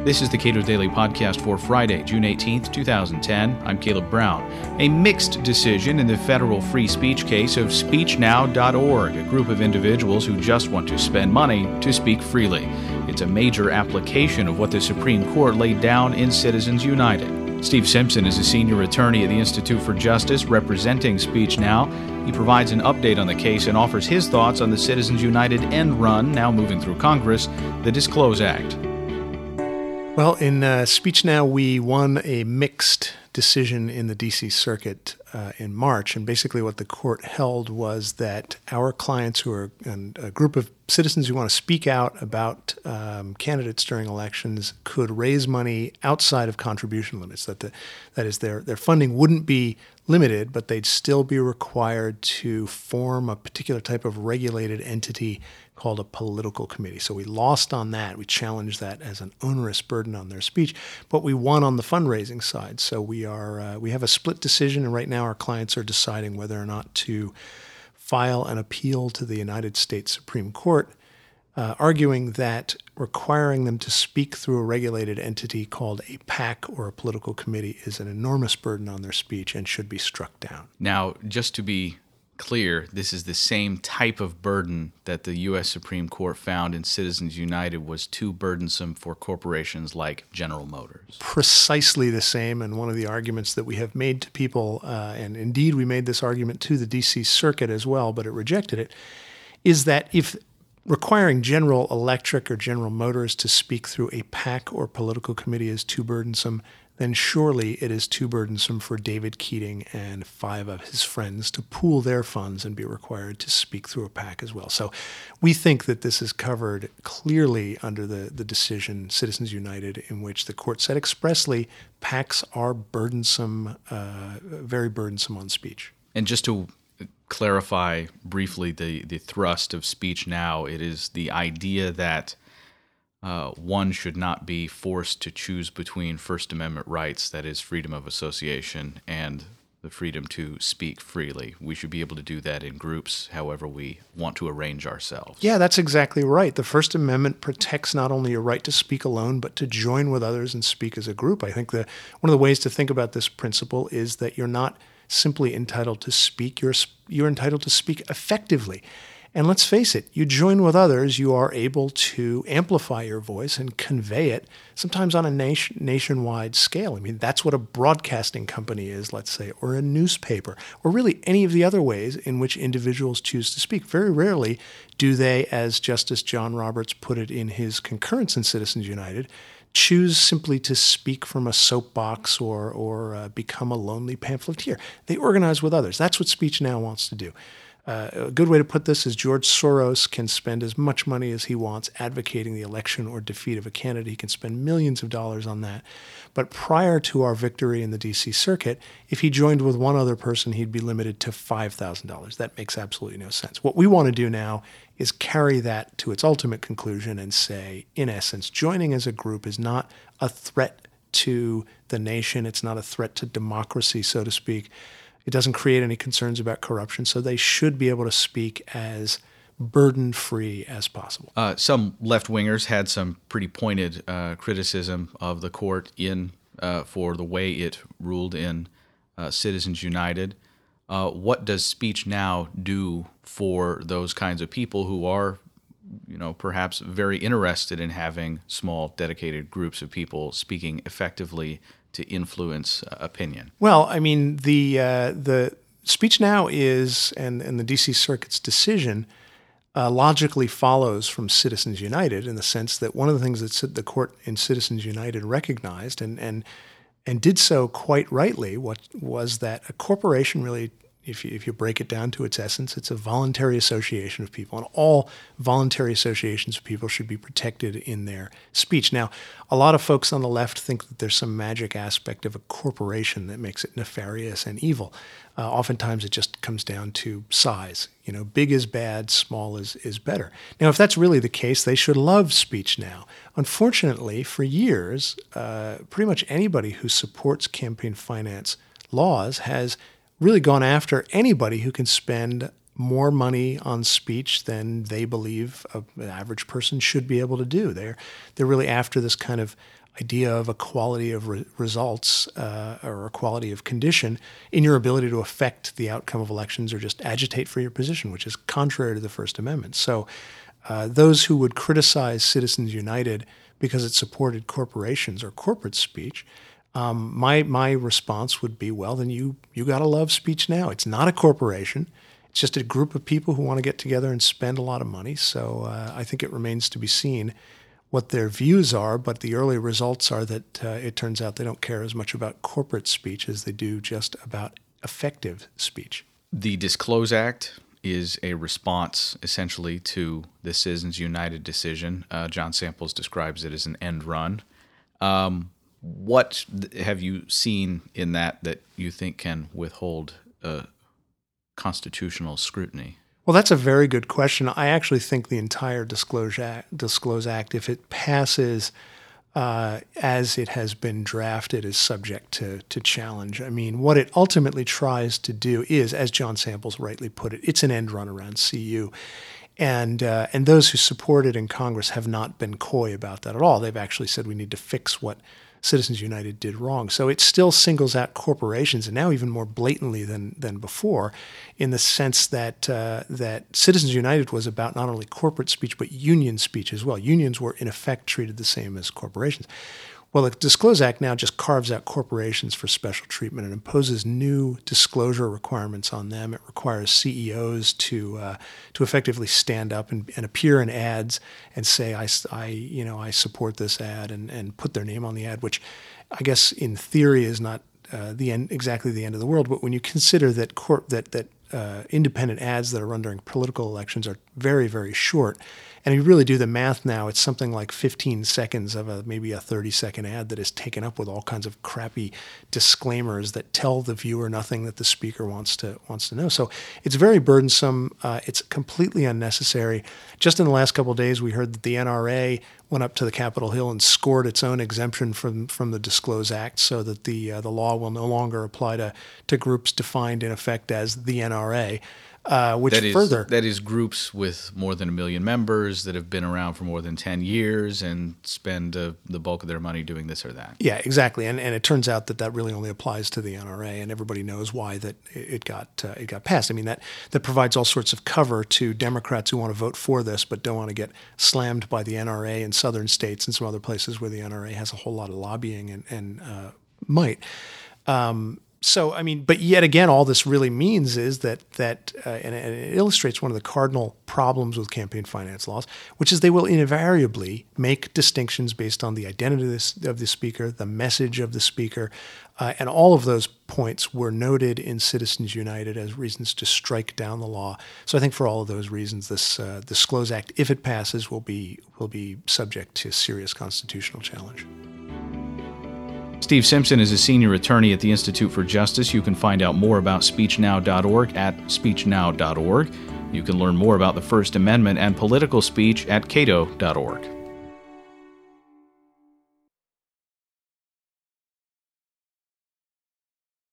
This is the Cato Daily Podcast for Friday, June 18th, 2010. I'm Caleb Brown. A mixed decision in the federal free speech case of SpeechNow.org, a group of individuals who just want to spend money to speak freely. It's a major application of what the Supreme Court laid down in Citizens United. Steve Simpson is a senior attorney at the Institute for Justice representing SpeechNow. He provides an update on the case and offers his thoughts on the Citizens United end run, now moving through Congress, the Disclose Act. Well, in SpeechNow, we won a mixed decision in the D.C. Circuit in March, and basically what the court held was that our clients, who are a group of citizens who want to speak out about candidates during elections, could raise money outside of contribution limits. That is, their funding wouldn't be limited, but they'd still be required to form a particular type of regulated entity called a political committee. So we lost on that. We challenged that as an onerous burden on their speech, but we won on the fundraising side. So we have a split decision, and right now our clients are deciding whether or not to file an appeal to the United States Supreme Court, arguing that requiring them to speak through a regulated entity called a PAC or a political committee is an enormous burden on their speech and should be struck down. Now, just to be clear, this is the same type of burden that the U.S. Supreme Court found in Citizens United was too burdensome for corporations like General Motors. Precisely the same, and one of the arguments that we have made to people, and indeed we made this argument to the D.C. Circuit as well, but it rejected it, is that if requiring General Electric or General Motors to speak through a PAC or political committee is too burdensome, then surely it is too burdensome for David Keating and 5 of his friends to pool their funds and be required to speak through a PAC as well. So we think that this is covered clearly under the decision, Citizens United, in which the court said expressly PACs are burdensome, very burdensome on speech. And just to clarify briefly the thrust of SpeechNow, it is the idea that one should not be forced to choose between First Amendment rights, that is freedom of association, and the freedom to speak freely. We should be able to do that in groups however we want to arrange ourselves. Yeah, that's exactly right. The First Amendment protects not only your right to speak alone, but to join with others and speak as a group. I think one of the ways to think about this principle is that you're not simply entitled to speak, you're entitled to speak effectively. And let's face it, you join with others, you are able to amplify your voice and convey it, sometimes on a nationwide scale. I mean, that's what a broadcasting company is, let's say, or a newspaper, or really any of the other ways in which individuals choose to speak. Very rarely do they, as Justice John Roberts put it in his concurrence in Citizens United, choose simply to speak from a soapbox or become a lonely pamphleteer. They organize with others. That's what SpeechNow wants to do. A good way to put this is George Soros can spend as much money as he wants advocating the election or defeat of a candidate. He can spend millions of dollars on that. But prior to our victory in the D.C. Circuit, if he joined with one other person, he'd be limited to $5,000. That makes absolutely no sense. What we want to do now is carry that to its ultimate conclusion and say, in essence, joining as a group is not a threat to the nation. It's not a threat to democracy, so to speak. It doesn't create any concerns about corruption, so they should be able to speak as burden-free as possible. Some left-wingers had some pretty pointed criticism of the court for the way it ruled in Citizens United. What does SpeechNow do for those kinds of people who are, perhaps very interested in having small, dedicated groups of people speaking effectively to influence opinion? Well, I mean, the SpeechNow is, and the D.C. Circuit's decision logically follows from Citizens United in the sense that one of the things that the court in Citizens United recognized and did so quite rightly was that a corporation really, if you break it down to its essence, it's a voluntary association of people, and all voluntary associations of people should be protected in their speech. Now, a lot of folks on the left think that there's some magic aspect of a corporation that makes it nefarious and evil. Oftentimes it just comes down to size. Big is bad, small is better. Now, if that's really the case, they should love SpeechNow. Unfortunately, for years, pretty much anybody who supports campaign finance laws has really gone after anybody who can spend more money on speech than they believe an average person should be able to do. They're really after this kind of idea of equality of results or equality of condition in your ability to affect the outcome of elections or just agitate for your position, which is contrary to the First Amendment. So those who would criticize Citizens United because it supported corporations or corporate speech, my response would be, well, then you got to love Speech Now. It's not a corporation. It's just a group of people who want to get together and spend a lot of money. So I think it remains to be seen what their views are, but the early results are that it turns out they don't care as much about corporate speech as they do just about effective speech. The Disclose Act is a response essentially to the Citizens United decision. John Samples describes it as an end run. What have you seen in that you think can withhold constitutional scrutiny? Well, that's a very good question. I actually think the entire Disclose Act, if it passes as it has been drafted, is subject to challenge. I mean, what it ultimately tries to do is, as John Samples rightly put it, it's an end run around CU. And those who support it in Congress have not been coy about that at all. They've actually said we need to fix what Citizens United did wrong. So it still singles out corporations, and now even more blatantly than before, in the sense that that Citizens United was about not only corporate speech but union speech as well. Unions were in effect treated the same as corporations. Well, the Disclose Act now just carves out corporations for special treatment and imposes new disclosure requirements on them. It requires CEOs to effectively stand up and appear in ads and say, I support this ad and put their name on the ad, which I guess in theory is not exactly the end of the world. But when you consider that independent ads that are run during political elections are very, very short. And if you really do the math now, it's something like 15 seconds of maybe a 30-second ad that is taken up with all kinds of crappy disclaimers that tell the viewer nothing that the speaker wants to know. So it's very burdensome. It's completely unnecessary. Just in the last couple of days, we heard that the NRA went up to the Capitol Hill and scored its own exemption from the Disclose Act, so that the law will no longer apply to groups defined in effect as the NRA. That is groups with more than 1 million members that have been around for more than 10 years and spend the bulk of their money doing this or that. Yeah, exactly. And it turns out that really only applies to the NRA, and everybody knows why that it got passed. I mean, that provides all sorts of cover to Democrats who want to vote for this but don't want to get slammed by the NRA in southern states and some other places where the NRA has a whole lot of lobbying and might. So, I mean, but yet again, all this really means is that and it illustrates one of the cardinal problems with campaign finance laws, which is they will invariably make distinctions based on the identity of the speaker, the message of the speaker, and all of those points were noted in Citizens United as reasons to strike down the law. So I think for all of those reasons, this Disclose Act, if it passes, will be subject to serious constitutional challenge. Steve Simpson is a senior attorney at the Institute for Justice. You can find out more about SpeechNow.org at SpeechNow.org. You can learn more about the First Amendment and political speech at Cato.org.